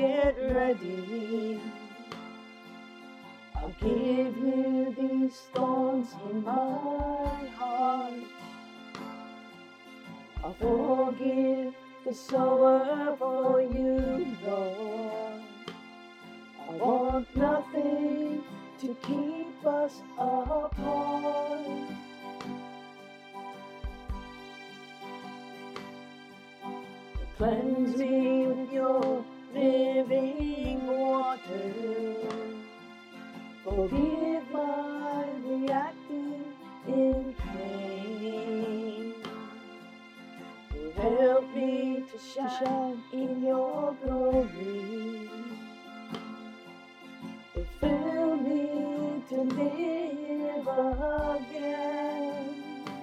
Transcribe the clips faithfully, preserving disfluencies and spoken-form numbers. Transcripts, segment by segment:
get ready. I'll give you these thorns in my heart. I'll forgive the sower for you, Lord. I want nothing to keep us apart. Cleanse me with your living water. Forgive my reacting in pain. Help me to shine in your glory. Fill me to live again.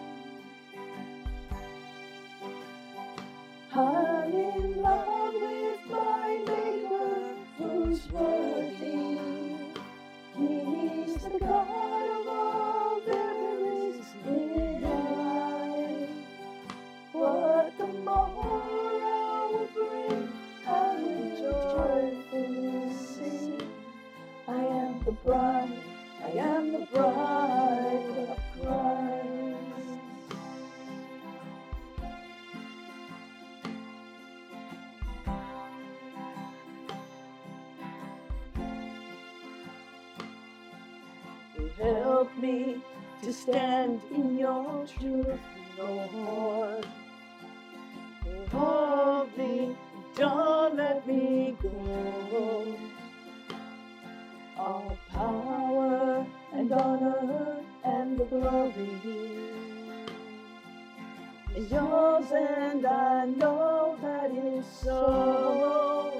I'm in love with my Maker, who's worthy. He's the God of all there is in life. What the morrow will bring, I will joyfully sing. I am the bride, I am the bride of Christ. Help me to stand in your truth, Lord. Hold me, don't let me go. All power and honor and the glory is yours, and I know that is so.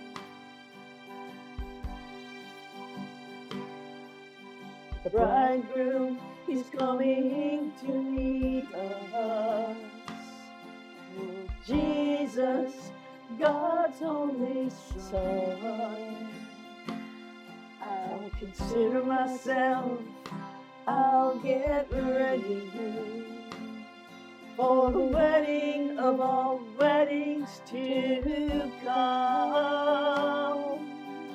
The bridegroom is coming to meet us. Jesus, God's only Son. I'll consider myself, I'll get ready for the wedding of all weddings to come.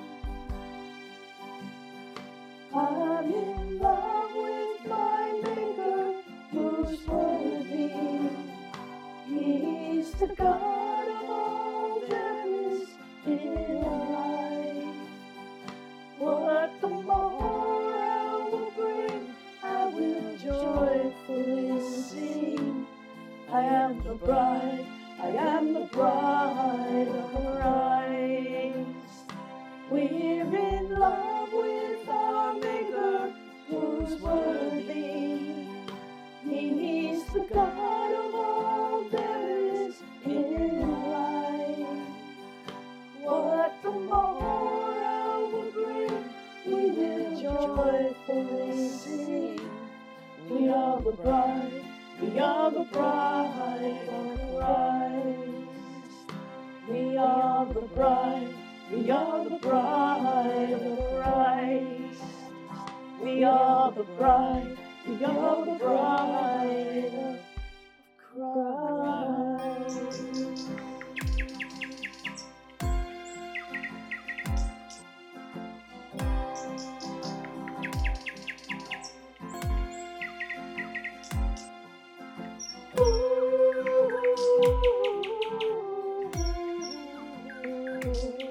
I'm in love with my Maker, who's worthy. He's the God of all there is in life. What the morrow will bring, I will joyfully sing. I am the bride, I am the bride of Christ. We're in love with our Maker, who's worthy. He's the God of all there is in life. What the morrow will bring, we will joyfully sing. We are the bride, we are the bride of Christ. We are the bride, we are the bride of Christ. We are the bride, we are the bride of Christ. Ooh.